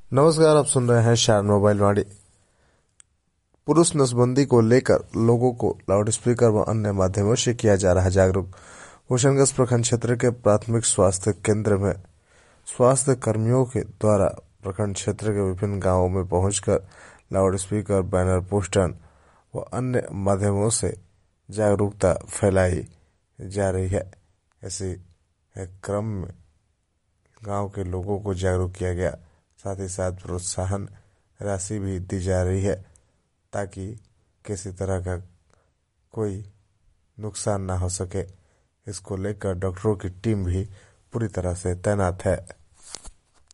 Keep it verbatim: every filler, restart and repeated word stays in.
नमस्कार, आप सुन रहे हैं शान मोबाइल वाणी। पुरुष नसबंदी को लेकर लोगों को लाउडस्पीकर व अन्य माध्यमों से किया जा रहा जागरूक। होशंगाबाद प्रखंड क्षेत्र के प्राथमिक स्वास्थ्य केंद्र में स्वास्थ्य कर्मियों के द्वारा प्रखंड क्षेत्र के विभिन्न गांवों में पहुंचकर लाउडस्पीकर, बैनर, पोस्टर व अन्य माध्यमों से जागरूकता फैलाई जा रही है। ऐसे क्रम में गांव के लोगों को जागरूक किया गया, साथ ही साथ प्रोत्साहन राशि भी दी जा रही है ताकि किसी तरह का कोई नुकसान ना हो सके। इसको लेकर डॉक्टरों की टीम भी पूरी तरह से तैनात है।